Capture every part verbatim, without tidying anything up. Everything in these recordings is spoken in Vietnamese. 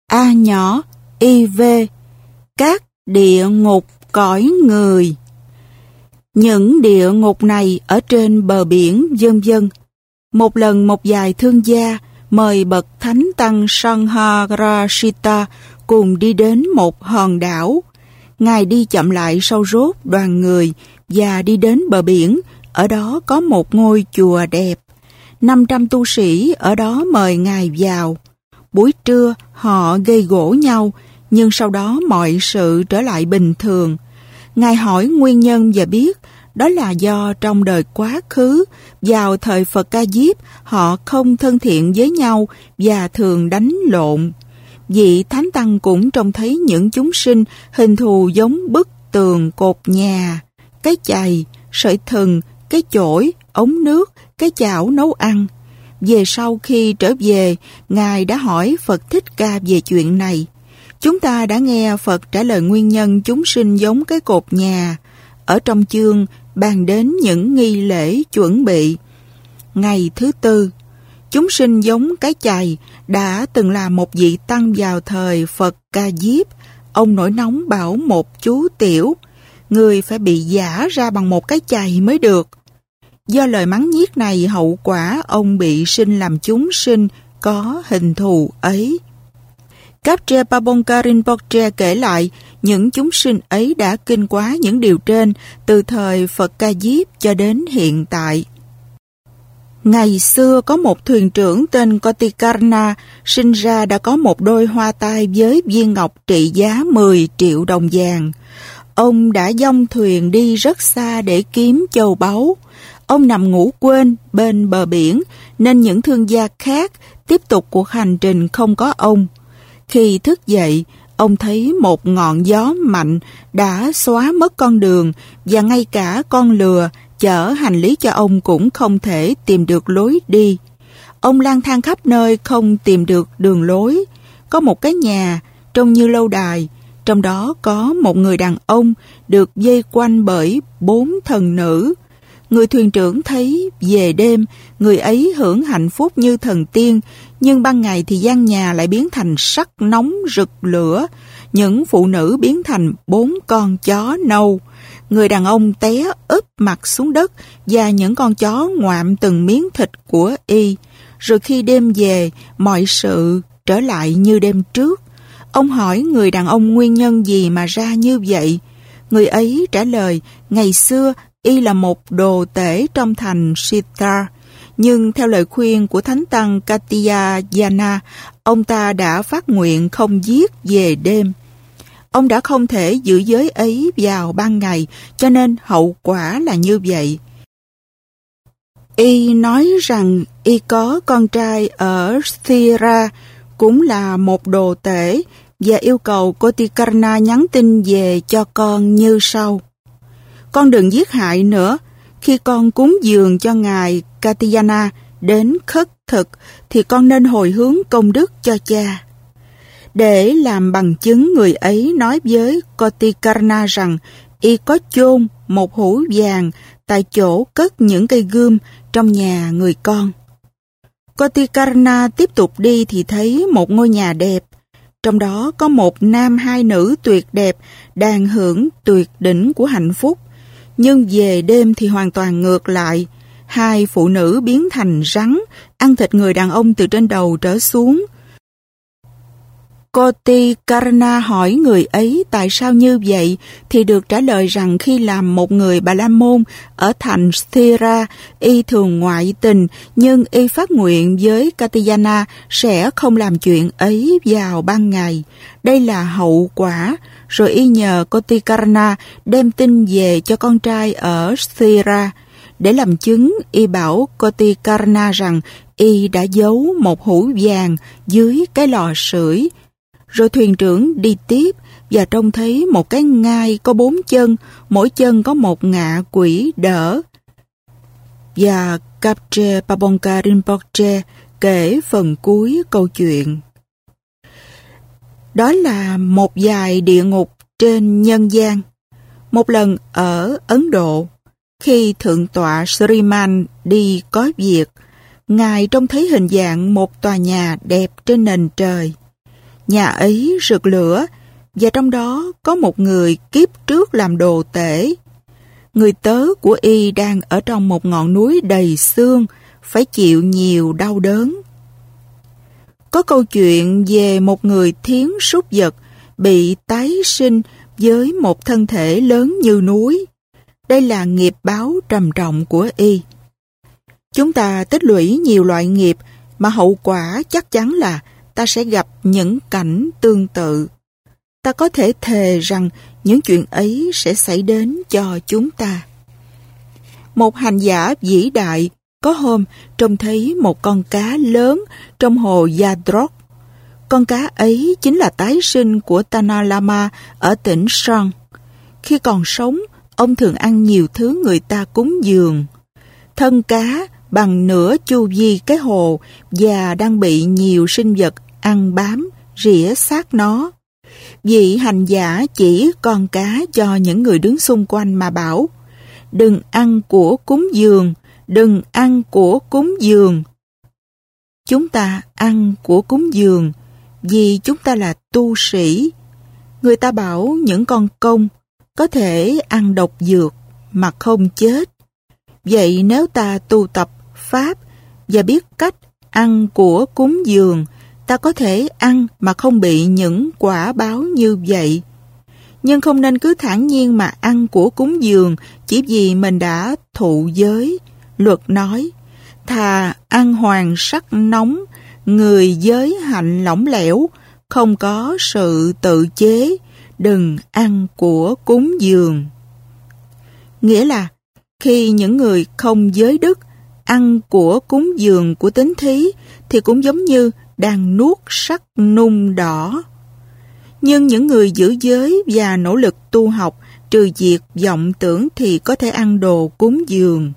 A nhỏ i vê, các địa ngục cõi người. Những địa ngục này ở trên bờ biển vân vân. Một lần một vài thương gia mời bậc thánh tăng Sangharashita cùng đi đến một hòn đảo. Ngài đi chậm lại sau rốt đoàn người và đi đến bờ biển. Ở đó có một ngôi chùa đẹp. năm trăm tu sĩ ở đó mời Ngài vào. Buổi trưa họ gây gổ nhau, nhưng sau đó mọi sự trở lại bình thường. Ngài hỏi nguyên nhân và biết đó là do trong đời quá khứ, vào thời Phật Ca Diếp, họ không thân thiện với nhau và thường đánh lộn. Vị Thánh Tăng cũng trông thấy những chúng sinh hình thù giống bức tường cột nhà, cái chày, sợi thừng, cái chổi, ống nước, cái chảo nấu ăn. Về sau khi trở về, Ngài đã hỏi Phật Thích Ca về chuyện này. Chúng ta đã nghe Phật trả lời nguyên nhân chúng sinh giống cái cột nhà. Ở trong chương bàn đến những nghi lễ chuẩn bị. Ngày thứ tư, chúng sinh giống cái chày đã từng là một vị tăng vào thời Phật Ca Diếp. Ông nổi nóng bảo một chú tiểu, người phải bị giã ra bằng một cái chày mới được. Do lời mắng nhiếc này, hậu quả ông bị sinh làm chúng sinh có hình thù ấy. Kapche Pabongka Rinpoche kể lại những chúng sinh ấy đã kinh quá những điều trên từ thời Phật Ca Diếp cho đến hiện tại. Ngày xưa có một thuyền trưởng tên Kotikarna sinh ra đã có một đôi hoa tai với viên ngọc trị giá mười triệu đồng vàng. Ông đã dông thuyền đi rất xa để kiếm châu báu. Ông nằm ngủ quên bên bờ biển nên những thương gia khác tiếp tục cuộc hành trình không có ông. Khi thức dậy, ông thấy một ngọn gió mạnh đã xóa mất con đường và ngay cả con lừa chở hành lý cho ông cũng không thể tìm được lối đi. Ông lang thang khắp nơi không tìm được đường lối. Có một cái nhà trông như lâu đài, trong đó có một người đàn ông được vây quanh bởi bốn thần nữ. Người thuyền trưởng thấy về đêm, người ấy hưởng hạnh phúc như thần tiên, nhưng ban ngày thì gian nhà lại biến thành sắc nóng rực lửa. Những phụ nữ biến thành bốn con chó nâu. Người đàn ông té úp mặt xuống đất và những con chó ngoạm từng miếng thịt của y. Rồi khi đêm về, mọi sự trở lại như đêm trước. Ông hỏi người đàn ông nguyên nhân gì mà ra như vậy. Người ấy trả lời, ngày xưa y là một đồ tể trong thành Sitar, nhưng theo lời khuyên của Thánh Tăng Katyayana, ông ta đã phát nguyện không giết về đêm. Ông đã không thể giữ giới ấy vào ban ngày, cho nên hậu quả là như vậy. Y nói rằng y có con trai ở Sthira, cũng là một đồ tể, và yêu cầu Kotikarna nhắn tin về cho con như sau. Con đừng giết hại nữa. Khi con cúng dường cho ngài Katyayana đến khất thực, thì con nên hồi hướng công đức cho cha. Để làm bằng chứng, người ấy nói với Kotikarna rằng y có chôn một hũ vàng tại chỗ cất những cây gươm trong nhà người con. Kotikarna tiếp tục đi thì thấy một ngôi nhà đẹp. Trong đó có một nam hai nữ tuyệt đẹp đang hưởng tuyệt đỉnh của hạnh phúc. Nhưng về đêm thì hoàn toàn ngược lại. Hai phụ nữ biến thành rắn, ăn thịt người đàn ông từ trên đầu trở xuống. Kotikarna hỏi người ấy tại sao như vậy, thì được trả lời rằng khi làm một người Bà La Môn ở thành Sthira, y thường ngoại tình, nhưng y phát nguyện với Katyayana sẽ không làm chuyện ấy vào ban ngày. Đây là hậu quả. Rồi y nhờ Kotikarna đem tin về cho con trai ở Sthira. Để làm chứng, y bảo Kotikarna rằng y đã giấu một hũ vàng dưới cái lò sưởi. Rồi thuyền trưởng đi tiếp và trông thấy một cái ngai có bốn chân, mỗi chân có một ngạ quỷ đỡ. Và Kapche Pabongka Rinpoche kể phần cuối câu chuyện. Đó là một vài địa ngục trên nhân gian. Một lần ở Ấn Độ, khi Thượng tọa Sriman đi có việc, Ngài trông thấy hình dạng một tòa nhà đẹp trên nền trời. Nhà ấy rực lửa, và trong đó có một người kiếp trước làm đồ tể. Người tớ của y đang ở trong một ngọn núi đầy xương, phải chịu nhiều đau đớn. Có câu chuyện về một người thiến súc vật bị tái sinh với một thân thể lớn như núi. Đây là nghiệp báo trầm trọng của y. Chúng ta tích lũy nhiều loại nghiệp mà hậu quả chắc chắn là ta sẽ gặp những cảnh tương tự. Ta có thể thề rằng những chuyện ấy sẽ xảy đến cho chúng ta. Một hành giả vĩ đại có hôm trông thấy một con cá lớn trong hồ Yadrok. Con cá ấy chính là tái sinh của Tana Lama ở tỉnh Son. Khi còn sống, ông thường ăn nhiều thứ người ta cúng dường. Thân cá bằng nửa chu vi cái hồ và đang bị nhiều sinh vật ăn bám, rỉa xác nó. Vị hành giả chỉ con cá cho những người đứng xung quanh mà bảo: đừng ăn của cúng dường, đừng ăn của cúng dường. Chúng ta ăn của cúng dường vì chúng ta là tu sĩ. Người ta bảo những con công có thể ăn độc dược mà không chết. Vậy nếu ta tu tập Pháp và biết cách ăn của cúng dường, ta có thể ăn mà không bị những quả báo như vậy. Nhưng không nên cứ thản nhiên mà ăn của cúng dường chỉ vì mình đã thụ giới. Luật nói, thà ăn hoàng sắc nóng, người giới hạnh lỏng lẻo, không có sự tự chế, đừng ăn của cúng dường. Nghĩa là, khi những người không giới đức ăn của cúng dường của tín thí thì cũng giống như đang nuốt sắc nung đỏ. Nhưng những người giữ giới và nỗ lực tu học trừ diệt vọng tưởng thì có thể ăn đồ cúng dường.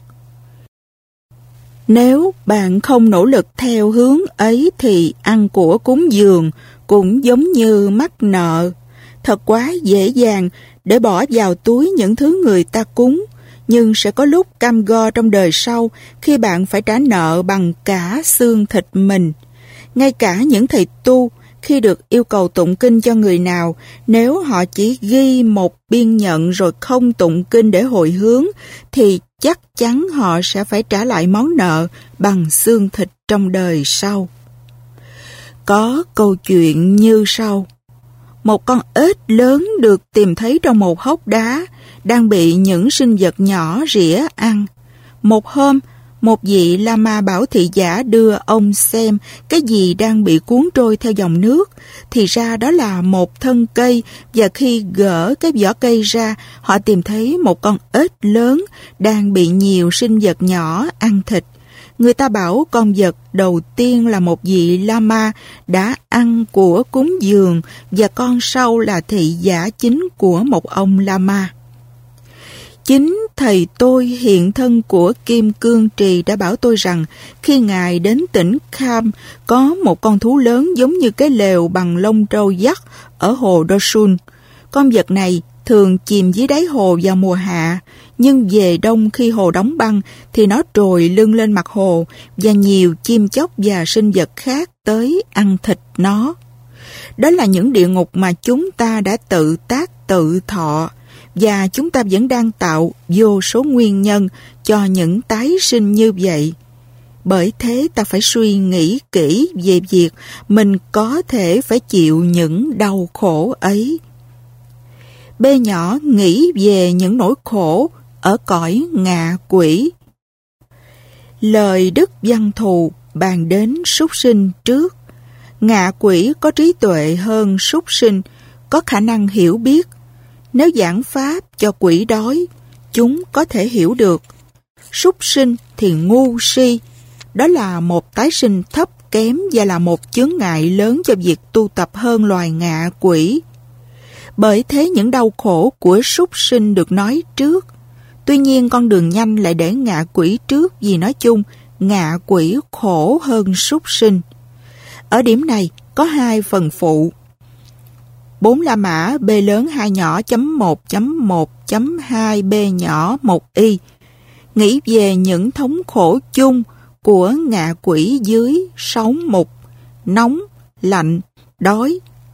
Nếu bạn không nỗ lực theo hướng ấy thì ăn của cúng dường cũng giống như mắc nợ. Thật quá dễ dàng để bỏ vào túi những thứ người ta cúng, nhưng sẽ có lúc cam go trong đời sau khi bạn phải trả nợ bằng cả xương thịt mình. Ngay cả những thầy tu, khi được yêu cầu tụng kinh cho người nào, nếu họ chỉ ghi một biên nhận rồi không tụng kinh để hồi hướng, thì chắc chắn họ sẽ phải trả lại món nợ bằng xương thịt trong đời sau. Có câu chuyện như sau. Một con ếch lớn được tìm thấy trong một hốc đá, đang bị những sinh vật nhỏ rỉa ăn. Một hôm, một vị Lama bảo thị giả đưa ông xem cái gì đang bị cuốn trôi theo dòng nước. Thì ra đó là một thân cây, và khi gỡ cái vỏ cây ra, họ tìm thấy một con ếch lớn đang bị nhiều sinh vật nhỏ ăn thịt. Người ta bảo con vật đầu tiên là một vị Lama đã ăn của cúng dường, và con sau là thị giả chính của một ông Lama. Chính thầy tôi hiện thân của Kim Cương Trì đã bảo tôi rằng khi Ngài đến tỉnh Kham có một con thú lớn giống như cái lều bằng lông trâu dắt ở hồ Dosun. Con vật này thường chìm dưới đáy hồ vào mùa hạ, nhưng về đông khi hồ đóng băng thì nó trồi lưng lên mặt hồ và nhiều chim chóc và sinh vật khác tới ăn thịt nó. Đó là những địa ngục mà chúng ta đã tự tác tự thọ, và chúng ta vẫn đang tạo vô số nguyên nhân cho những tái sinh như vậy. Bởi thế ta phải suy nghĩ kỹ về việc mình có thể phải chịu những đau khổ ấy. B nhỏ nghĩ về những nỗi khổ ở cõi ngạ quỷ. Lời Đức Văn Thù bàn đến súc sinh trước. Ngạ quỷ có trí tuệ hơn súc sinh, có khả năng hiểu biết. Nếu giảng pháp cho quỷ đói, chúng có thể hiểu được. Súc sinh thì ngu si, đó là một tái sinh thấp kém và là một chướng ngại lớn cho việc tu tập hơn loài ngạ quỷ. Bởi thế những đau khổ của súc sinh được nói trước. Tuy nhiên con đường nhanh lại để ngạ quỷ trước, vì nói chung ngạ quỷ khổ hơn súc sinh. Ở điểm này có hai phần phụ. bốn la mã B lớn hai nhỏ chấm một chấm một chấm hai B nhỏ một y. Nghĩ về những thống khổ chung của ngạ quỷ dưới sáu mục: nóng, lạnh, đói,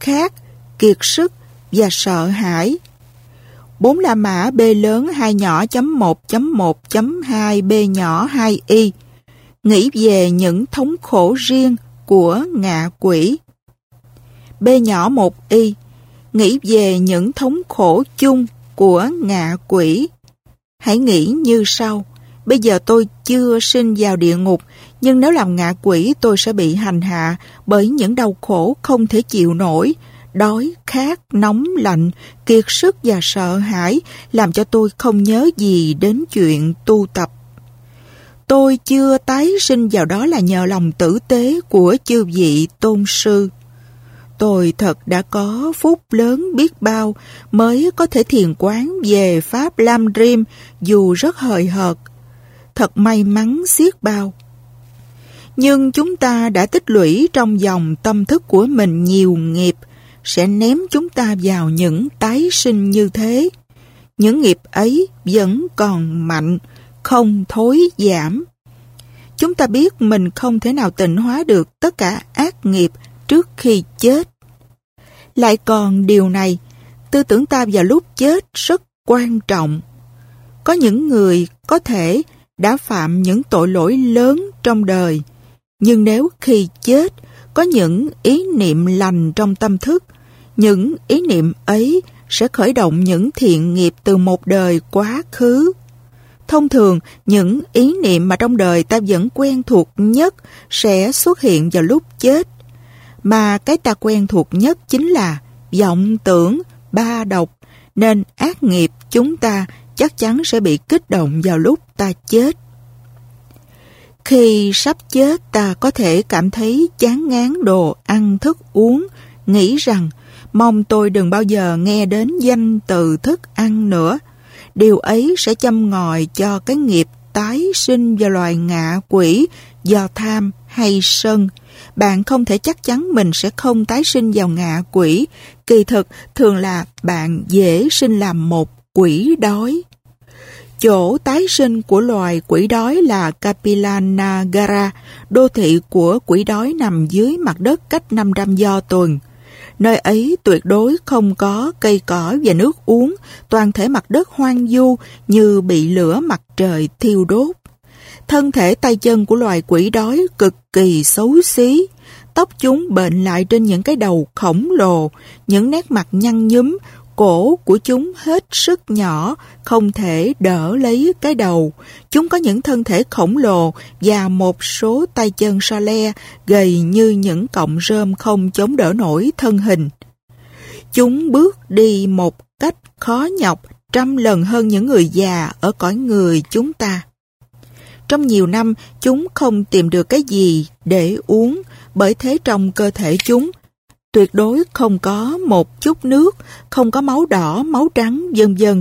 khát, kiệt sức và sợ hãi. Bốn La Mã B lớn hai nhỏ chấm một chấm một chấm hai B nhỏ hai y nghĩ về những thống khổ riêng của ngạ quỷ. B nhỏ một y nghĩ về những thống khổ chung của ngạ quỷ. Hãy nghĩ như sau: bây giờ tôi chưa sinh vào địa ngục, nhưng nếu làm ngạ quỷ tôi sẽ bị hành hạ bởi những đau khổ không thể chịu nổi. Đói, khát, nóng, lạnh, kiệt sức và sợ hãi làm cho tôi không nhớ gì đến chuyện tu tập. Tôi chưa tái sinh vào đó là nhờ lòng tử tế của chư vị tôn sư. Tôi thật đã có phúc lớn biết bao mới có thể thiền quán về Pháp Lam Rim dù rất hời hợt. Thật may mắn xiết bao. Nhưng chúng ta đã tích lũy trong dòng tâm thức của mình nhiều nghiệp sẽ ném chúng ta vào những tái sinh như thế. Những nghiệp ấy vẫn còn mạnh, không thối giảm. Chúng ta biết mình không thể nào tịnh hóa được tất cả ác nghiệp trước khi chết. Lại còn điều này, tư tưởng ta vào lúc chết rất quan trọng. Có những người có thể đã phạm những tội lỗi lớn trong đời, nhưng nếu khi chết có những ý niệm lành trong tâm thức, những ý niệm ấy sẽ khởi động những thiện nghiệp từ một đời quá khứ. Thông thường, những ý niệm mà trong đời ta vẫn quen thuộc nhất sẽ xuất hiện vào lúc chết. Mà cái ta quen thuộc nhất chính là vọng tưởng, ba độc, nên ác nghiệp chúng ta chắc chắn sẽ bị kích động vào lúc ta chết. Khi sắp chết, ta có thể cảm thấy chán ngán đồ ăn thức uống, nghĩ rằng mong tôi đừng bao giờ nghe đến danh từ thức ăn nữa. Điều ấy sẽ châm ngòi cho cái nghiệp tái sinh vào loài ngạ quỷ do tham hay sân. Bạn không thể chắc chắn mình sẽ không tái sinh vào ngạ quỷ. Kỳ thực thường là bạn dễ sinh làm một quỷ đói. Chỗ tái sinh của loài quỷ đói là Kapilanagar, đô thị của quỷ đói nằm dưới mặt đất cách năm trăm do tuần. Nơi ấy tuyệt đối không có cây cỏ và nước uống, toàn thể mặt đất hoang vu như bị lửa mặt trời thiêu đốt. Thân thể tay chân của loài quỷ đói cực kỳ xấu xí, tóc chúng bệnh lại trên những cái đầu khổng lồ, những nét mặt nhăn nhúm, cổ của chúng hết sức nhỏ, không thể đỡ lấy cái đầu. Chúng có những thân thể khổng lồ và một số tay chân so le, gầy như những cọng rơm không chống đỡ nổi thân hình. Chúng bước đi một cách khó nhọc trăm lần hơn những người già ở cõi người chúng ta. Trong nhiều năm, chúng không tìm được cái gì để uống, bởi thế trong cơ thể chúng tuyệt đối không có một chút nước, không có máu đỏ, máu trắng, vân vân.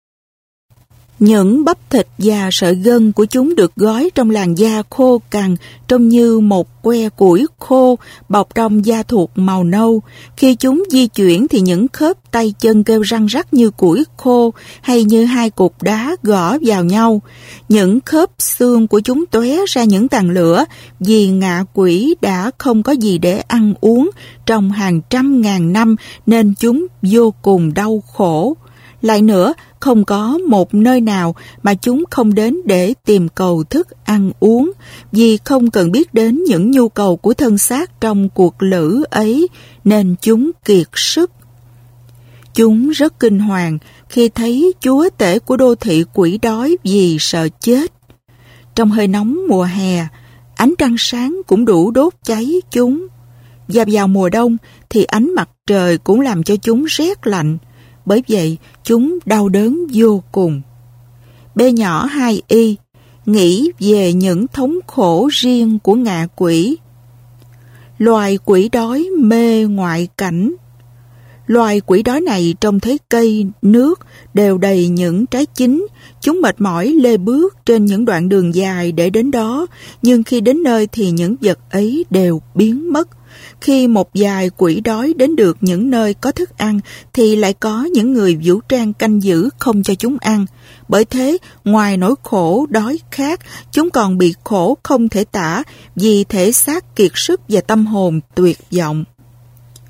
Những bắp thịt và sợi gân của chúng được gói trong làn da khô cằn, trông như một que củi khô bọc trong da thuộc màu nâu. Khi chúng di chuyển thì những khớp tay chân kêu răng rắc như củi khô hay như hai cục đá gõ vào nhau. Những khớp xương của chúng tóe ra những tàn lửa vì ngạ quỷ đã không có gì để ăn uống trong hàng trăm ngàn năm nên chúng vô cùng đau khổ. Lại nữa, không có một nơi nào mà chúng không đến để tìm cầu thức ăn uống, vì không cần biết đến những nhu cầu của thân xác trong cuộc lữ ấy, nên chúng kiệt sức. Chúng rất kinh hoàng khi thấy chúa tể của đô thị quỷ đói vì sợ chết. Trong hơi nóng mùa hè, ánh trăng sáng cũng đủ đốt cháy chúng. Và vào mùa đông thì ánh mặt trời cũng làm cho chúng rét lạnh. Bởi vậy, chúng đau đớn vô cùng. B nhỏ hai y nghĩ về những thống khổ riêng của ngạ quỷ. Loài quỷ đói mê ngoại cảnh. Loài quỷ đói này trông thấy cây, nước đều đầy những trái chín. Chúng mệt mỏi lê bước trên những đoạn đường dài để đến đó, nhưng khi đến nơi thì những vật ấy đều biến mất. Khi một vài quỷ đói đến được những nơi có thức ăn thì lại có những người vũ trang canh giữ không cho chúng ăn. Bởi thế, ngoài nỗi khổ đói khát, chúng còn bị khổ không thể tả vì thể xác kiệt sức và tâm hồn tuyệt vọng.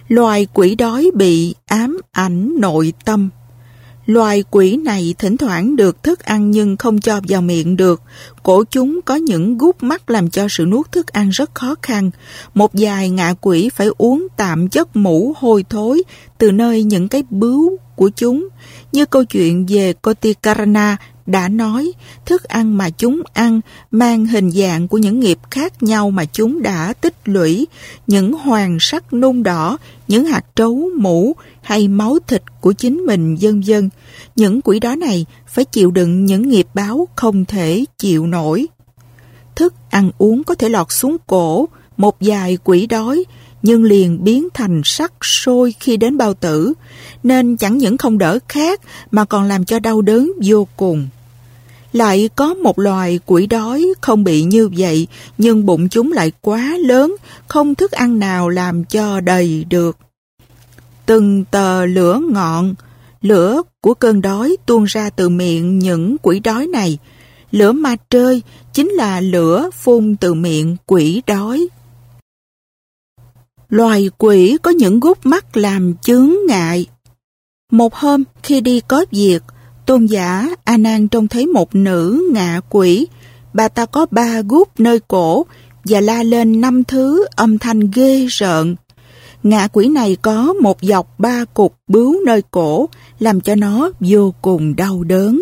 Loài quỷ đói bị ám ảnh nội tâm. Loài quỷ này thỉnh thoảng được thức ăn nhưng không cho vào miệng được. Cổ chúng có những gút mắt làm cho sự nuốt thức ăn rất khó khăn. Một vài ngạ quỷ phải uống tạm chất mũ hôi thối từ nơi những cái bướu của chúng. Như câu chuyện về Kotikarna đã nói, thức ăn mà chúng ăn mang hình dạng của những nghiệp khác nhau mà chúng đã tích lũy, những hoàng sắc nung đỏ, những hạt trấu mũ hay máu thịt của chính mình, vân vân. Những quỷ đói này phải chịu đựng những nghiệp báo không thể chịu nổi. Thức ăn uống có thể lọt xuống cổ một vài quỷ đói, nhưng liền biến thành sắc sôi khi đến bao tử, nên chẳng những không đỡ khát mà còn làm cho đau đớn vô cùng. Lại có một loài quỷ đói không bị như vậy, nhưng bụng chúng lại quá lớn, không thức ăn nào làm cho đầy được. Từng tờ lửa ngọn, lửa của cơn đói tuôn ra từ miệng những quỷ đói này. Lửa ma trơi chính là lửa phun từ miệng quỷ đói. Loài quỷ có những gút mắt làm chướng ngại. Một hôm khi đi có việc, tôn giả A Nan trông thấy một nữ ngạ quỷ. Bà ta có ba gút nơi cổ và la lên năm thứ âm thanh ghê rợn. Ngạ quỷ này có một dọc ba cục bướu nơi cổ, làm cho nó vô cùng đau đớn.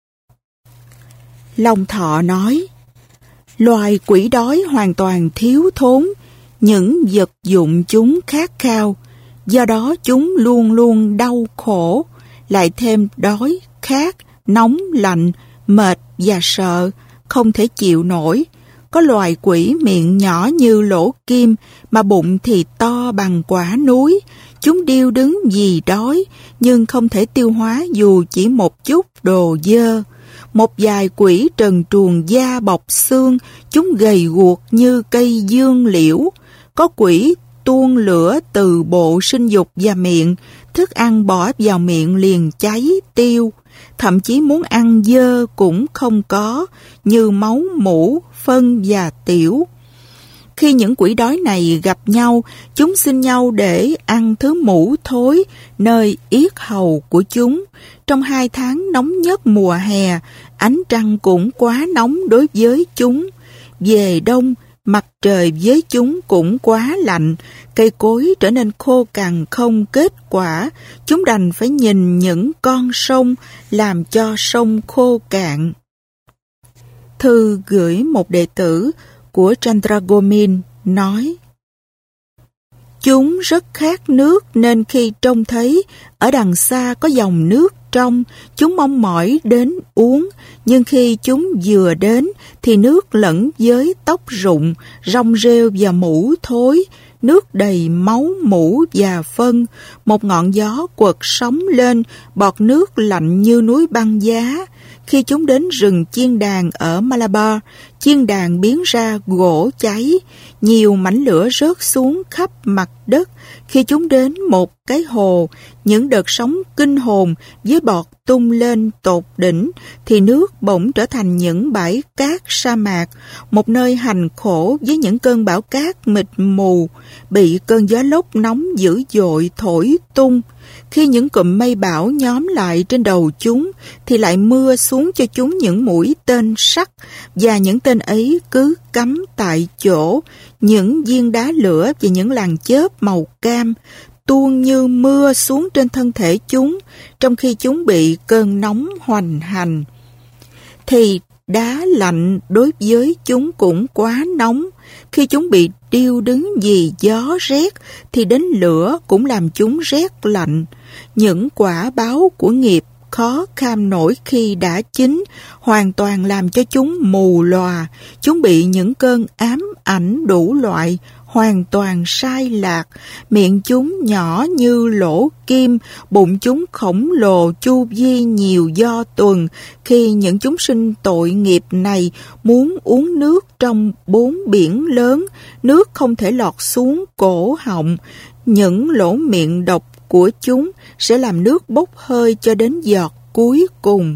Long Thọ nói, loài quỷ đói hoàn toàn thiếu thốn những vật dụng chúng khát khao, do đó chúng luôn luôn đau khổ, lại thêm đói, khát, nóng, lạnh, mệt và sợ, không thể chịu nổi. Có loài quỷ miệng nhỏ như lỗ kim, mà bụng thì to bằng quả núi. Chúng điêu đứng vì đói, nhưng không thể tiêu hóa dù chỉ một chút đồ dơ. Một vài quỷ trần truồng da bọc xương, chúng gầy guộc như cây dương liễu. Có quỷ tuôn lửa từ bộ sinh dục và miệng, thức ăn bỏ vào miệng liền cháy tiêu. Thậm chí muốn ăn dơ cũng không có, như máu mủ, phân và tiểu. Khi những quỷ đói này gặp nhau, chúng xin nhau để ăn thứ mủ thối nơi yết hầu của chúng. Trong hai tháng nóng nhất mùa hè, ánh trăng cũng quá nóng đối với chúng. Về đông, mặt trời với chúng cũng quá lạnh, cây cối trở nên khô cằn không kết quả. Chúng đành phải nhìn những con sông làm cho sông khô cạn. Thư gửi một đệ tử của Chandragomin nói, chúng rất khát nước nên khi trông thấy ở đằng xa có dòng nước trong, chúng mong mỏi đến uống, nhưng khi chúng vừa đến thì nước lẫn với tóc rụng, rong rêu và mủ thối, nước đầy máu mủ và phân. Một ngọn gió quật sóng lên, bọt nước lạnh như núi băng giá. Khi chúng đến rừng chiên đàn ở Malabar, chiên đàn biến ra gỗ cháy, nhiều mảnh lửa rớt xuống khắp mặt đất. Khi chúng đến một cái hồ, những đợt sóng kinh hồn với bọt tung lên tột đỉnh, thì nước bỗng trở thành những bãi cát sa mạc, một nơi hành khổ với những cơn bão cát mịt mù, bị cơn gió lốc nóng dữ dội thổi tung. Khi những cụm mây bão nhóm lại trên đầu chúng, thì lại mưa xuống cho chúng những mũi tên sắt, và những tên ấy cứ cắm tại chỗ. Những viên đá lửa và những làn chớp màu cam tuôn như mưa xuống trên thân thể chúng, trong khi chúng bị cơn nóng hoành hành. Thì đá lạnh đối với chúng cũng quá nóng. Khi chúng bị điêu đứng vì gió rét, thì đến lửa cũng làm chúng rét lạnh. Những quả báo của nghiệp khó kham nổi khi đã chín, hoàn toàn làm cho chúng mù lòa. Chúng bị những cơn ám ảnh đủ loại, hoàn toàn sai lạc. Miệng chúng nhỏ như lỗ kim, bụng chúng khổng lồ chu vi nhiều do tuần. Khi những chúng sinh tội nghiệp này muốn uống nước trong bốn biển lớn, nước không thể lọt xuống cổ họng. Những lỗ miệng độc của chúng sẽ làm nước bốc hơi cho đến giọt cuối cùng.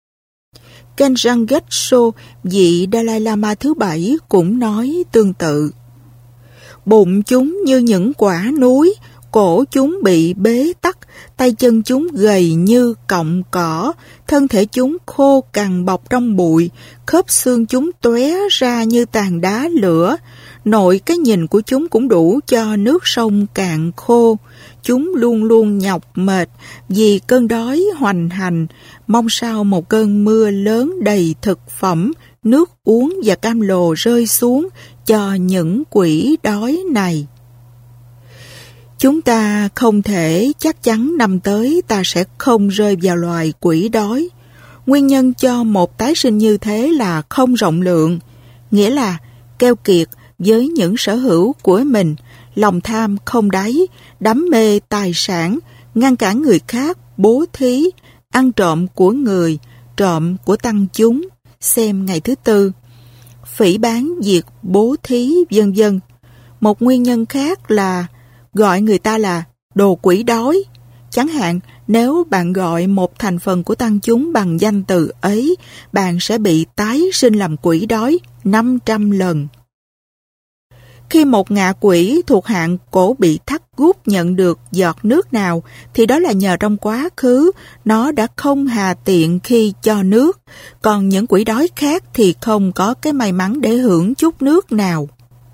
Khenjan Getso, vị Dalai Lama thứ bảy, cũng nói tương tự. Bụng chúng như những quả núi, cổ chúng bị bế tắc, tay chân chúng gầy như cọng cỏ, thân thể chúng khô cằn bọc trong bụi, khớp xương chúng tóe ra như tàn đá lửa. Nội cái nhìn của chúng cũng đủ cho nước sông cạn khô. Chúng luôn luôn nhọc mệt vì cơn đói hoành hành, mong sao một cơn mưa lớn đầy thực phẩm, nước uống và cam lồ rơi xuống cho những quỷ đói này. Chúng ta không thể chắc chắn năm tới ta sẽ không rơi vào loài quỷ đói. Nguyên nhân cho một tái sinh như thế là không rộng lượng, nghĩa là keo kiệt với những sở hữu của mình, lòng tham không đáy, đắm mê tài sản, ngăn cản người khác bố thí, ăn trộm của người, trộm của tăng chúng, xem ngày thứ tư, phỉ báng việc bố thí, vân vân. Một nguyên nhân khác là gọi người ta là đồ quỷ đói. Chẳng hạn, nếu bạn gọi một thành phần của tăng chúng bằng danh từ ấy, bạn sẽ bị tái sinh làm quỷ đói năm trăm lần. Khi một ngạ quỷ thuộc hạng cổ bị thắt gút nhận được giọt nước nào, thì đó là nhờ trong quá khứ nó đã không hà tiện khi cho nước, còn những quỷ đói khác thì không có cái may mắn để hưởng chút nước nào.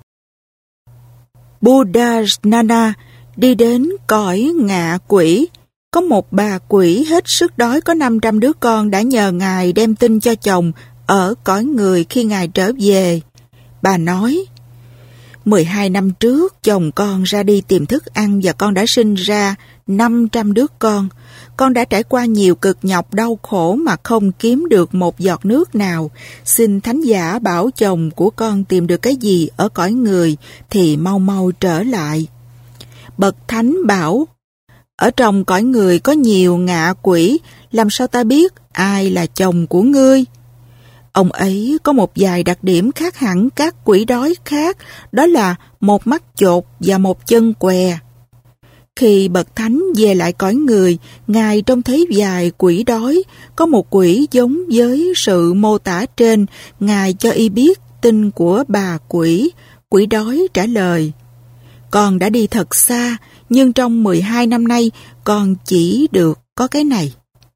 Buddhasnana đi đến cõi ngạ quỷ. Có một bà quỷ hết sức đói có năm trăm đứa con đã nhờ Ngài đem tin cho chồng ở cõi người khi Ngài trở về. Bà nói, mười hai năm trước chồng con ra đi tìm thức ăn và con đã sinh ra năm trăm đứa con. Con đã trải qua nhiều cực nhọc đau khổ mà không kiếm được một giọt nước nào. Xin thánh giả bảo chồng của con tìm được cái gì ở cõi người thì mau mau trở lại. Bậc thánh bảo, ở trong cõi người có nhiều ngạ quỷ, làm sao ta biết ai là chồng của ngươi? Ông ấy có một vài đặc điểm khác hẳn các quỷ đói khác, đó là một mắt chột và một chân què. Khi bậc thánh về lại cõi người, Ngài trông thấy vài quỷ đói, có một quỷ giống với sự mô tả trên, Ngài cho y biết tin của bà quỷ. Quỷ đói trả lời, con đã đi thật xa, nhưng trong mười hai năm nay con chỉ được có cái này.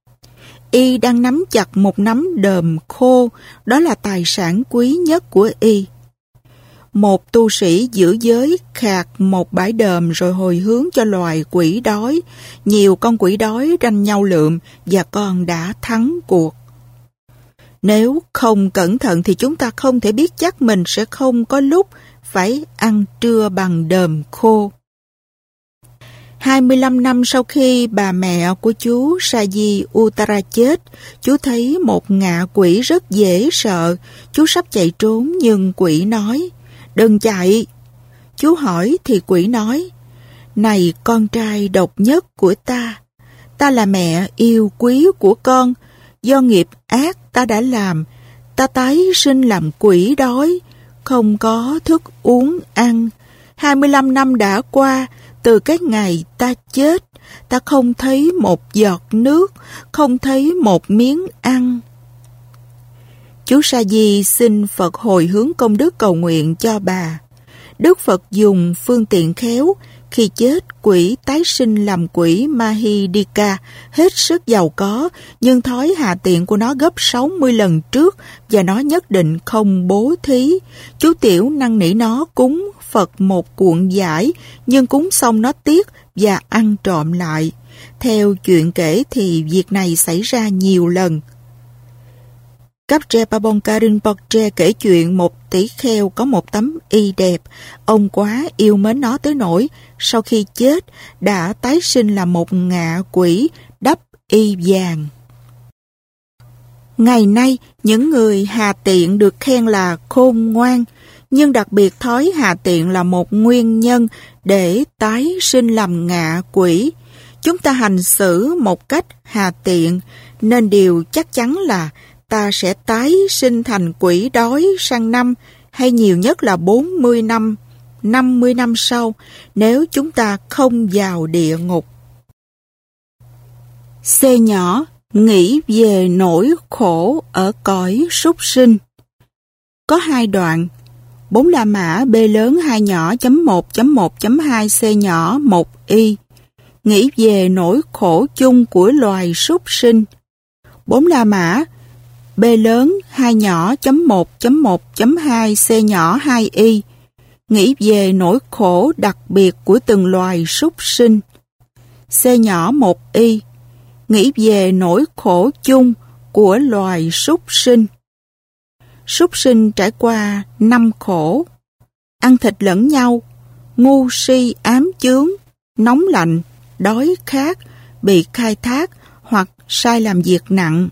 Y đang nắm chặt một nắm đờm khô, đó là tài sản quý nhất của y. Một tu sĩ giữ giới khạc một bãi đờm rồi hồi hướng cho loài quỷ đói. Nhiều con quỷ đói tranh nhau lượm và con đã thắng cuộc. Nếu không cẩn thận thì chúng ta không thể biết chắc mình sẽ không có lúc phải ăn trưa bằng đờm khô. hai mươi lăm năm sau khi bà mẹ của chú Saji Uttara chết, chú thấy một ngạ quỷ rất dễ sợ. Chú sắp chạy trốn nhưng quỷ nói, đừng chạy. Chú hỏi thì quỷ nói, này con trai độc nhất của ta, ta là mẹ yêu quý của con. Do nghiệp ác ta đã làm, ta tái sinh làm quỷ đói, không có thức uống ăn. hai mươi lăm năm đã qua, từ cái ngày ta chết, ta không thấy một giọt nước, không thấy một miếng ăn. Chú Sa Di xin Phật hồi hướng công đức cầu nguyện cho bà. Đức Phật dùng phương tiện khéo, khi chết quỷ tái sinh làm quỷ Mahidika, hết sức giàu có, nhưng thói hà tiện của nó gấp sáu mươi lần trước và nó nhất định không bố thí. Chú Tiểu năn nỉ nó cúng Phật một cuộn vải, nhưng cúng xong nó tiếc và ăn trộm lại. Theo chuyện kể thì việc này xảy ra nhiều lần. Kapche Pabongka Rinpoche kể chuyện một tỷ kheo có một tấm y đẹp. Ông quá yêu mến nó tới nỗi sau khi chết đã tái sinh là một ngạ quỷ đắp y vàng. Ngày nay, những người hà tiện được khen là khôn ngoan, nhưng đặc biệt thói hà tiện là một nguyên nhân để tái sinh làm ngạ quỷ. Chúng ta hành xử một cách hà tiện, nên điều chắc chắn là ta sẽ tái sinh thành quỷ đói sang năm, hay nhiều nhất là bốn mươi năm, năm mươi năm sau, nếu chúng ta không vào địa ngục. C nhỏ, nghĩ về nỗi khổ ở cõi súc sinh. Có hai đoạn. bốn La Mã B lớn hai nhỏ chấm một chấm một chấm hai C nhỏ một y. Nghĩ về nỗi khổ chung của loài súc sinh. bốn La Mã B lớn hai nhỏ chấm một chấm một chấm hai C nhỏ hai y. Nghĩ về nỗi khổ đặc biệt của từng loài súc sinh. C nhỏ một y. Nghĩ về nỗi khổ chung của loài súc sinh. Súc sinh trải qua năm khổ: ăn thịt lẫn nhau, ngu si ám chướng, nóng lạnh, đói khát, bị khai thác hoặc sai làm việc nặng.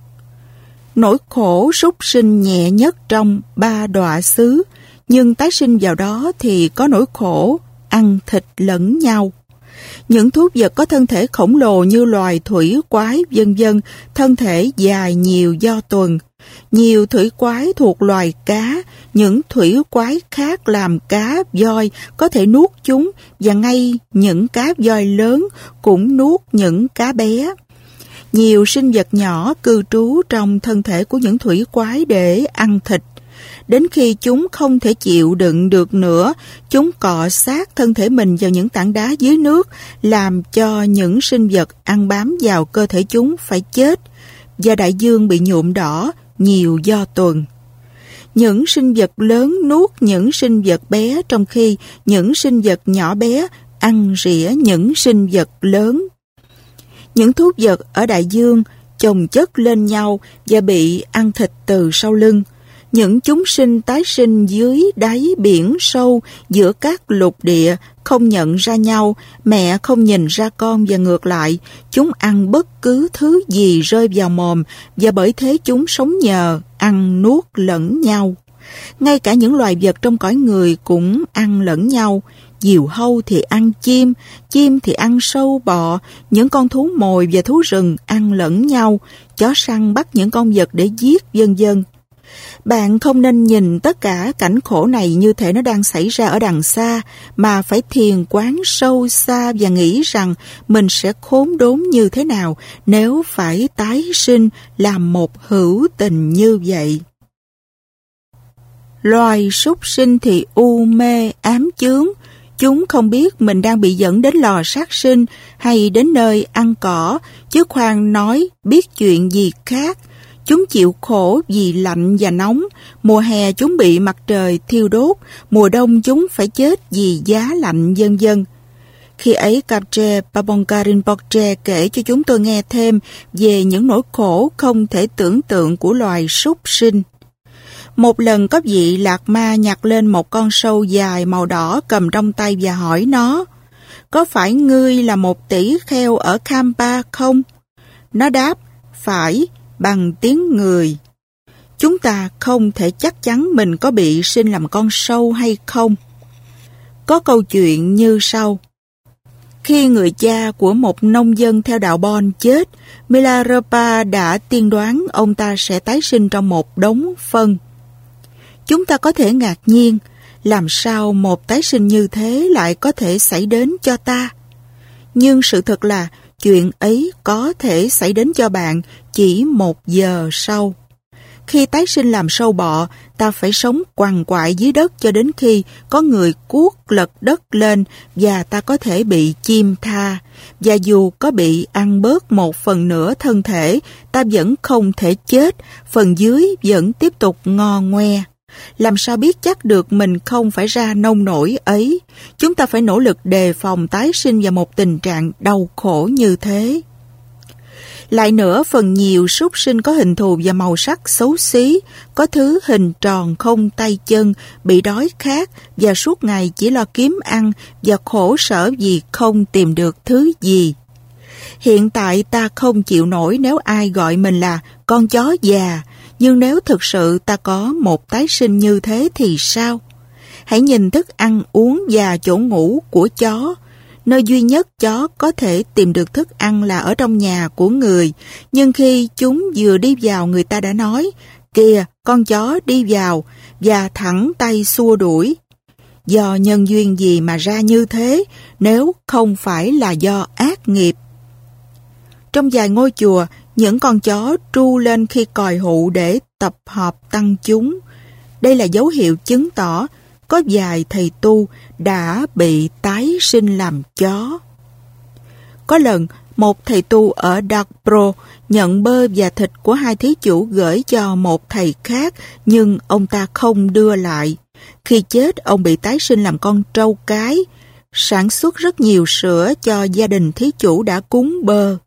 Nỗi khổ súc sinh nhẹ nhất trong ba đọa xứ, nhưng tái sinh vào đó thì có nỗi khổ ăn thịt lẫn nhau. Những thú vật có thân thể khổng lồ như loài thủy quái vân vân, thân thể dài nhiều do tuần. Nhiều thủy quái thuộc loài cá, những thủy quái khác làm cá voi có thể nuốt chúng, và ngay những cá voi lớn cũng nuốt những cá bé. Nhiều sinh vật nhỏ cư trú trong thân thể của những thủy quái để ăn thịt. Đến khi chúng không thể chịu đựng được nữa, chúng cọ sát thân thể mình vào những tảng đá dưới nước, làm cho những sinh vật ăn bám vào cơ thể chúng phải chết, và đại dương bị nhuộm đỏ nhiều do tuần. Những sinh vật lớn nuốt những sinh vật bé, trong khi những sinh vật nhỏ bé ăn rỉa những sinh vật lớn. Những thú vật ở đại dương chồng chất lên nhau và bị ăn thịt từ sau lưng. Những chúng sinh tái sinh dưới đáy biển sâu giữa các lục địa không nhận ra nhau, mẹ không nhìn ra con và ngược lại, chúng ăn bất cứ thứ gì rơi vào mồm và bởi thế chúng sống nhờ ăn nuốt lẫn nhau. Ngay cả những loài vật trong cõi người cũng ăn lẫn nhau. Diều hâu thì ăn chim, chim thì ăn sâu bọ, những con thú mồi và thú rừng ăn lẫn nhau, chó săn bắt những con vật để giết vân vân. Bạn không nên nhìn tất cả cảnh khổ này như thể nó đang xảy ra ở đằng xa, mà phải thiền quán sâu xa và nghĩ rằng mình sẽ khốn đốn như thế nào nếu phải tái sinh làm một hữu tình như vậy. Loài súc sinh thì u mê ám chướng. Chúng không biết mình đang bị dẫn đến lò sát sinh hay đến nơi ăn cỏ, chứ khoan nói biết chuyện gì khác. Chúng chịu khổ vì lạnh và nóng. Mùa hè chúng bị mặt trời thiêu đốt, mùa đông chúng phải chết vì giá lạnh vân vân. Khi ấy Kapche Pabongka Rinpoche kể cho chúng tôi nghe thêm về những nỗi khổ không thể tưởng tượng của loài súc sinh. Một lần có vị lạc ma nhặt lên một con sâu dài màu đỏ cầm trong tay và hỏi nó: "Có phải ngươi là một tỷ kheo ở Kampa không?" Nó đáp: "Phải," bằng tiếng người. Chúng ta không thể chắc chắn mình có bị sinh làm con sâu hay không. Có câu chuyện như sau. Khi người cha của một nông dân theo đạo Bon chết, Milarepa đã tiên đoán ông ta sẽ tái sinh trong một đống phân. Chúng ta có thể ngạc nhiên, làm sao một tái sinh như thế lại có thể xảy đến cho ta? Nhưng sự thật là chuyện ấy có thể xảy đến cho bạn chỉ một giờ sau. Khi tái sinh làm sâu bọ, ta phải sống quằn quại dưới đất cho đến khi có người cuốc lật đất lên và ta có thể bị chim tha. Và dù có bị ăn bớt một phần nửa thân thể, ta vẫn không thể chết, phần dưới vẫn tiếp tục ngo ngoe. Làm sao biết chắc được mình không phải ra nông nổi ấy? Chúng ta phải nỗ lực đề phòng tái sinh vào một tình trạng đau khổ như thế. Lại nữa, phần nhiều súc sinh có hình thù và màu sắc xấu xí, có thứ hình tròn không tay chân, bị đói khát và suốt ngày chỉ lo kiếm ăn và khổ sở vì không tìm được thứ gì. Hiện tại ta không chịu nổi nếu ai gọi mình là con chó già, nhưng nếu thực sự ta có một tái sinh như thế thì sao? Hãy nhìn thức ăn uống và chỗ ngủ của chó. Nơi duy nhất chó có thể tìm được thức ăn là ở trong nhà của người, nhưng khi chúng vừa đi vào người ta đã nói, kìa con chó đi vào, và thẳng tay xua đuổi. Do nhân duyên gì mà ra như thế, nếu không phải là do ác nghiệp? Trong vài ngôi chùa, những con chó tru lên khi còi hụ để tập hợp tăng chúng. Đây là dấu hiệu chứng tỏ có vài thầy tu đã bị tái sinh làm chó. Có lần, một thầy tu ở Darkbro nhận bơ và thịt của hai thí chủ gửi cho một thầy khác, nhưng ông ta không đưa lại. Khi chết, ông bị tái sinh làm con trâu cái, sản xuất rất nhiều sữa cho gia đình thí chủ đã cúng bơ.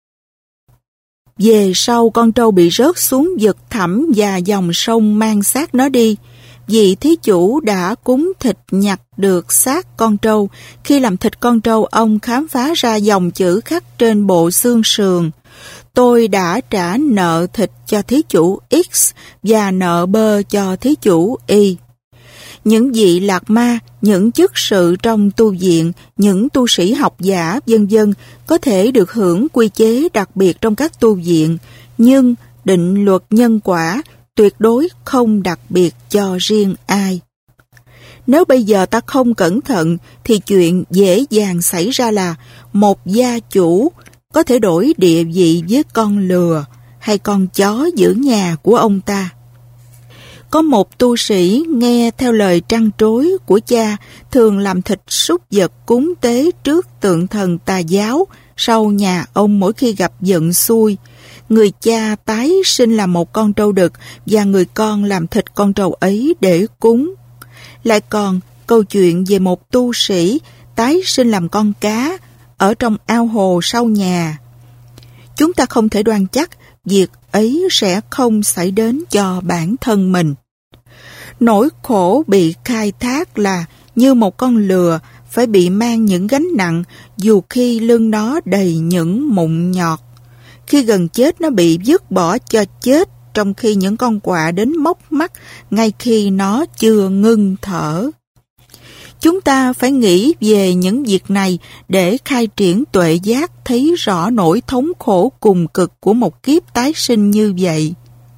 Về sau, con trâu bị rớt xuống vực thẳm và dòng sông mang xác nó đi. Vị thí chủ đã cúng thịt nhặt được xác con trâu. Khi làm thịt con trâu, ông khám phá ra dòng chữ khắc trên bộ xương sườn: tôi đã trả nợ thịt cho thí chủ X và nợ bơ cho thí chủ Y. Những vị lạc ma, những chức sự trong tu viện, những tu sĩ học giả, vân vân có thể được hưởng quy chế đặc biệt trong các tu viện, nhưng định luật nhân quả tuyệt đối không đặc biệt cho riêng ai. Nếu bây giờ ta không cẩn thận thì chuyện dễ dàng xảy ra là một gia chủ có thể đổi địa vị với con lừa hay con chó giữ nhà của ông ta. Có một tu sĩ nghe theo lời trăn trối của cha thường làm thịt súc vật cúng tế trước tượng thần tà giáo sau nhà ông mỗi khi gặp vận xui. Người cha tái sinh làm một con trâu đực và người con làm thịt con trâu ấy để cúng. Lại còn câu chuyện về một tu sĩ tái sinh làm con cá ở trong ao hồ sau nhà. Chúng ta không thể đoan chắc việc ấy sẽ không xảy đến cho bản thân mình. Nỗi khổ bị khai thác là như một con lừa phải bị mang những gánh nặng dù khi lưng nó đầy những mụn nhọt. Khi gần chết nó bị vứt bỏ cho chết, trong khi những con quạ đến móc mắt ngay khi nó chưa ngưng thở. Chúng ta phải nghĩ về những việc này để khai triển tuệ giác, thấy rõ nỗi thống khổ cùng cực của một kiếp tái sinh như vậy.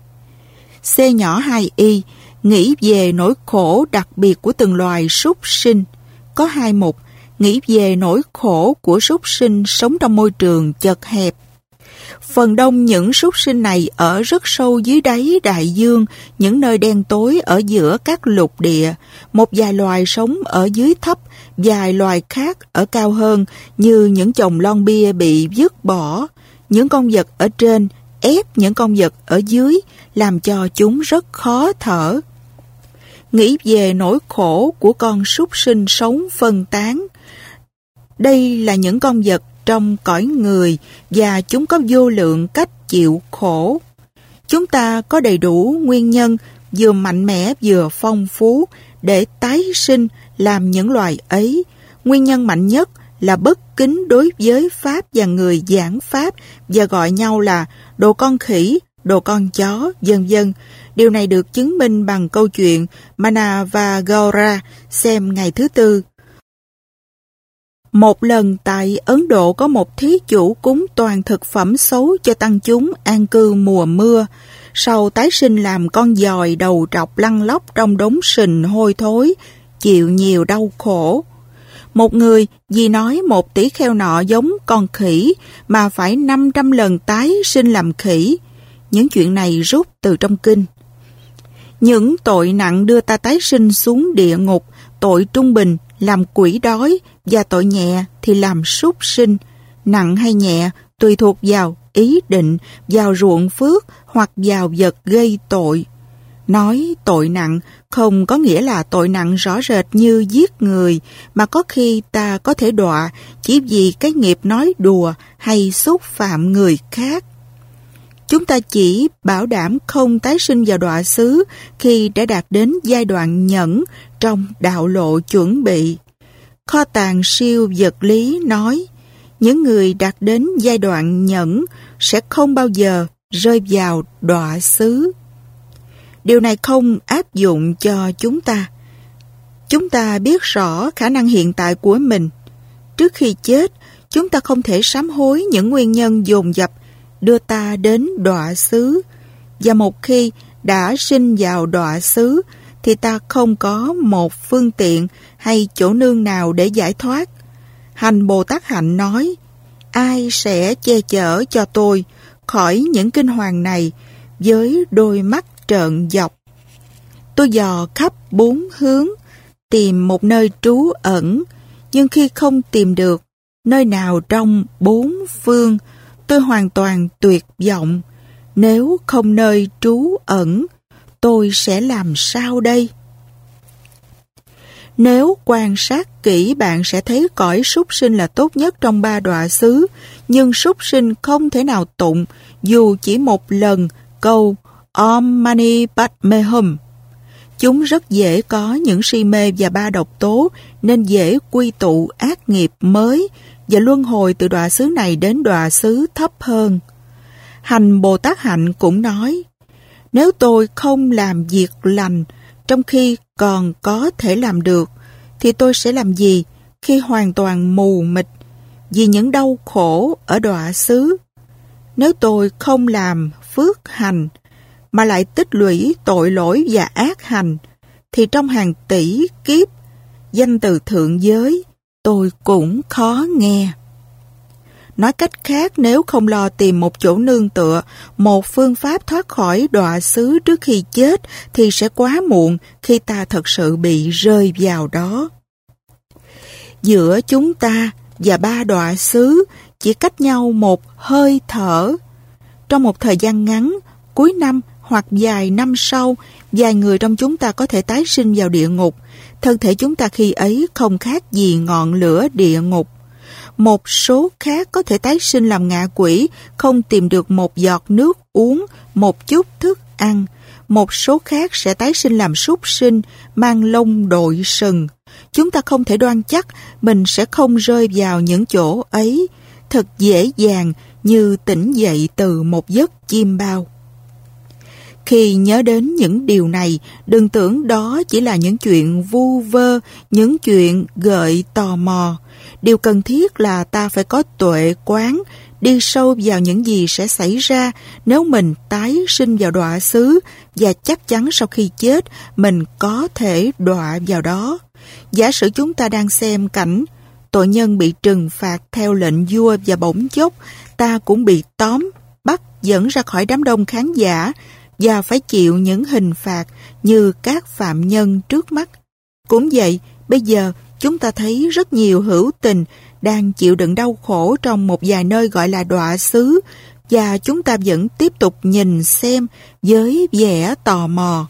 C nhỏ hai y nghĩ về nỗi khổ đặc biệt của từng loài súc sinh. Có hai mục: nghĩ về nỗi khổ của súc sinh sống trong môi trường chật hẹp. Phần đông những súc sinh này ở rất sâu dưới đáy đại dương, những nơi đen tối ở giữa các lục địa. Một vài loài sống ở dưới thấp, vài loài khác ở cao hơn, như những chồng lon bia bị vứt bỏ. Những con vật ở trên ép những con vật ở dưới, làm cho chúng rất khó thở. Nghĩ về nỗi khổ của con súc sinh sống phân tán. Đây là những con vật trong cõi người và chúng có vô lượng cách chịu khổ. Chúng ta có đầy đủ nguyên nhân vừa mạnh mẽ vừa phong phú để tái sinh làm những loài ấy. Nguyên nhân mạnh nhất là bất kính đối với Pháp và người giảng Pháp và gọi nhau là đồ con khỉ, đồ con chó, vân vân. Điều này được chứng minh bằng câu chuyện Manavagora xem ngày thứ tư. Một lần tại Ấn Độ có một thí chủ cúng toàn thực phẩm xấu cho tăng chúng an cư mùa mưa, sau tái sinh làm con giòi đầu trọc lăn lóc trong đống sình hôi thối, chịu nhiều đau khổ. Một người vì nói một tỷ kheo nọ giống con khỉ mà phải năm trăm lần tái sinh làm khỉ. Những chuyện này rút từ trong kinh. Những tội nặng đưa ta tái sinh xuống địa ngục, tội trung bình làm quỷ đói và tội nhẹ thì làm súc sinh. Nặng hay nhẹ tùy thuộc vào ý định, vào ruộng phước hoặc vào vật gây tội. Nói tội nặng không có nghĩa là tội nặng rõ rệt như giết người, mà có khi ta có thể đọa chỉ vì cái nghiệp nói đùa hay xúc phạm người khác. Chúng ta chỉ bảo đảm không tái sinh vào đọa xứ khi đã đạt đến giai đoạn nhẫn trong đạo lộ chuẩn bị. Kho tàng siêu vật lý nói, những người đạt đến giai đoạn nhẫn sẽ không bao giờ rơi vào đọa xứ. Điều này không áp dụng cho chúng ta. Chúng ta biết rõ khả năng hiện tại của mình. Trước khi chết, chúng ta không thể sám hối những nguyên nhân dồn dập đưa ta đến đọa xứ. Và một khi đã sinh vào đọa xứ, thì ta không có một phương tiện hay chỗ nương nào để giải thoát. Hành Bồ Tát Hạnh nói, ai sẽ che chở cho tôi khỏi những kinh hoàng này với đôi mắt trợn dọc. Tôi dò khắp bốn hướng, tìm một nơi trú ẩn, nhưng khi không tìm được nơi nào trong bốn phương, tôi hoàn toàn tuyệt vọng. Nếu không nơi trú ẩn, tôi sẽ làm sao đây? Nếu quan sát kỹ, bạn sẽ thấy cõi súc sinh là tốt nhất trong ba đọa xứ, nhưng súc sinh không thể nào tụng dù chỉ một lần câu Om Mani Padme Hum. Chúng rất dễ có những si mê và ba độc tố, nên dễ quy tụ ác nghiệp mới và luân hồi từ đọa xứ này đến đọa xứ thấp hơn. Hành Bồ Tát Hạnh cũng nói, nếu tôi không làm việc lành trong khi còn có thể làm được, thì tôi sẽ làm gì khi hoàn toàn mù mịt vì những đau khổ ở đọa xứ? Nếu tôi không làm phước hành mà lại tích lũy tội lỗi và ác hành, thì trong hàng tỷ kiếp danh từ thượng giới tôi cũng khó nghe. Nói cách khác, nếu không lo tìm một chỗ nương tựa, một phương pháp thoát khỏi đọa xứ trước khi chết, thì sẽ quá muộn khi ta thật sự bị rơi vào đó. Giữa chúng ta và ba đọa xứ chỉ cách nhau một hơi thở. Trong một thời gian ngắn, cuối năm hoặc vài năm sau, vài người trong chúng ta có thể tái sinh vào địa ngục. Thân thể chúng ta khi ấy không khác gì ngọn lửa địa ngục. Một số khác có thể tái sinh làm ngạ quỷ, không tìm được một giọt nước uống, một chút thức ăn. Một số khác sẽ tái sinh làm súc sinh, mang lông đội sừng. Chúng ta không thể đoan chắc mình sẽ không rơi vào những chỗ ấy, thật dễ dàng như tỉnh dậy từ một giấc chim bao. Khi nhớ đến những điều này, đừng tưởng đó chỉ là những chuyện vu vơ, những chuyện gợi tò mò. Điều cần thiết là ta phải có tuệ quán, đi sâu vào những gì sẽ xảy ra nếu mình tái sinh vào đọa xứ, và chắc chắn sau khi chết mình có thể đọa vào đó. Giả sử chúng ta đang xem cảnh tội nhân bị trừng phạt theo lệnh vua và bỗng chốc ta cũng bị tóm, bắt dẫn ra khỏi đám đông khán giả và phải chịu những hình phạt như các phạm nhân trước mắt. Cũng vậy, bây giờ chúng ta thấy rất nhiều hữu tình đang chịu đựng đau khổ trong một vài nơi gọi là đọa xứ, và chúng ta vẫn tiếp tục nhìn xem với vẻ tò mò.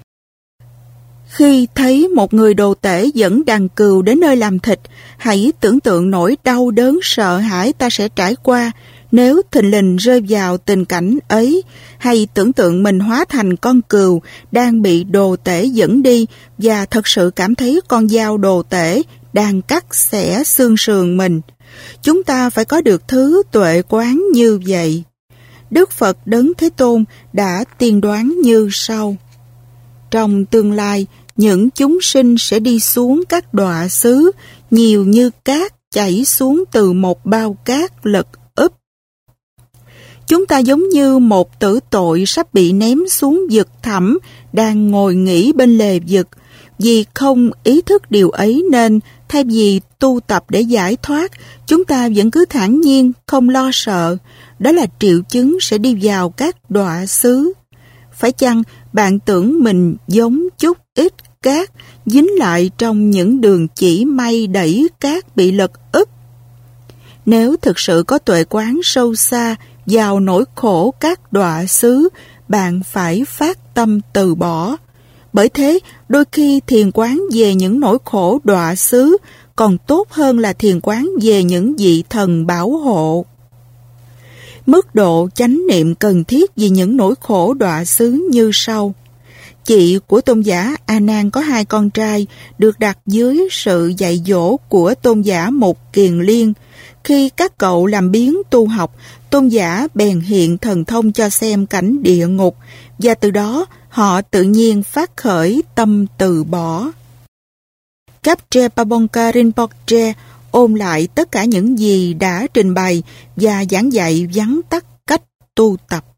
Khi thấy một người đồ tể dẫn đàn cừu đến nơi làm thịt, hãy tưởng tượng nỗi đau đớn sợ hãi ta sẽ trải qua nếu thình lình rơi vào tình cảnh ấy, hay tưởng tượng mình hóa thành con cừu đang bị đồ tể dẫn đi và thật sự cảm thấy con dao đồ tể đang cắt xẻ xương sườn mình. Chúng ta phải có được thứ tuệ quán như vậy. Đức Phật Đấng Thế Tôn đã tiên đoán như sau. Trong tương lai, những chúng sinh sẽ đi xuống các đọa xứ nhiều như cát chảy xuống từ một bao cát lật úp. Chúng ta giống như một tử tội sắp bị ném xuống vực thẳm, đang ngồi nghỉ bên lề vực. Vì không ý thức điều ấy nên, thay vì tu tập để giải thoát, chúng ta vẫn cứ thản nhiên, không lo sợ. Đó là triệu chứng sẽ đi vào các đọa xứ. Phải chăng bạn tưởng mình giống chút ít cát dính lại trong những đường chỉ may đẩy cát bị lật úp? Nếu thực sự có tuệ quán sâu xa vào nỗi khổ các đọa xứ, bạn phải phát tâm từ bỏ. Bởi thế, đôi khi thiền quán về những nỗi khổ đọa xứ còn tốt hơn là thiền quán về những vị thần bảo hộ. Mức độ chánh niệm cần thiết vì những nỗi khổ đọa xứ như sau. Chị của tôn giả A Nan có hai con trai được đặt dưới sự dạy dỗ của tôn giả Một Kiền Liên. Khi các cậu làm biếng tu học, tôn giả bèn hiện thần thông cho xem cảnh địa ngục, và từ đó họ tự nhiên phát khởi tâm từ bỏ. Kapche Pabongka Rinpoche ôm lại tất cả những gì đã trình bày và giảng dạy vắn tắt cách tu tập.